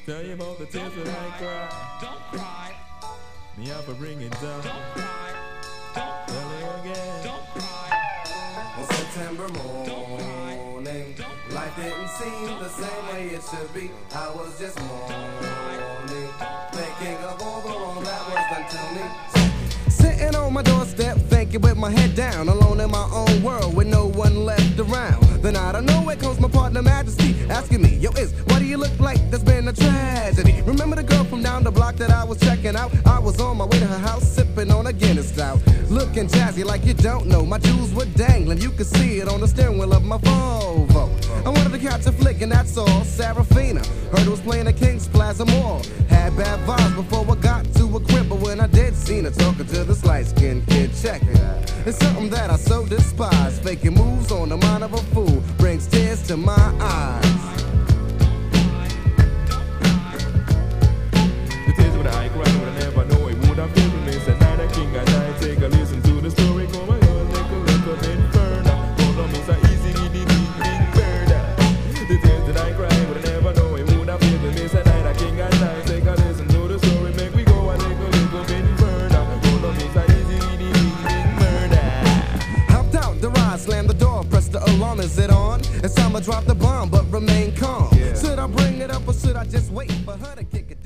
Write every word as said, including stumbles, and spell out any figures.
Tell you about the tears that I cry. Don't cry. Me have to bring it down. Don't cry. Don't Tell you again. Don't cry. On September Don't cry. morning, Don't life didn't seem Don't the same way it should be. I was just cry. mourning, thinking of all the wrong that was done to me. Sitting on my doorstep, thinking with my head down, alone in my own world with no one left around. Then out of nowhere comes my partner Majesty, asking me, yo, Is, why do you look like there's been a tragedy? Remember the girl from down the block that I was checking out? I was on my way to her house, sipping on a Guinness stout, looking jazzy like you don't know. My jewels were dangling, you could see it on the steering wheel of my Volvo. I wanted to catch a flick, and that's all. Serafina heard it was playing at King's Plaza Mall. Had bad vibes before I got to a crib, but when I did, seen her talking to this light-skinned kid. Check it. It's something that I so despise. Faking moves on the mind of a fool brings tears to my eyes. The tears when I cry, but I never know it would have been me. Said night a king and I take a listen to the story. Come on, you little little inferno. Follow me so easy, dee dee dee dee murder. The tears that I cry, but I never know it would have been me. Said night a king and I take a listen to the story. Make we go a little little bit further. Follow me so easy, dee dee dee dee murder. Hopped out the ride, slammed the door, pressed the alarm. Is it on? It's time to drop the bomb, but remain calm. Yeah. Should I bring it up or should I just wait for her to kick it?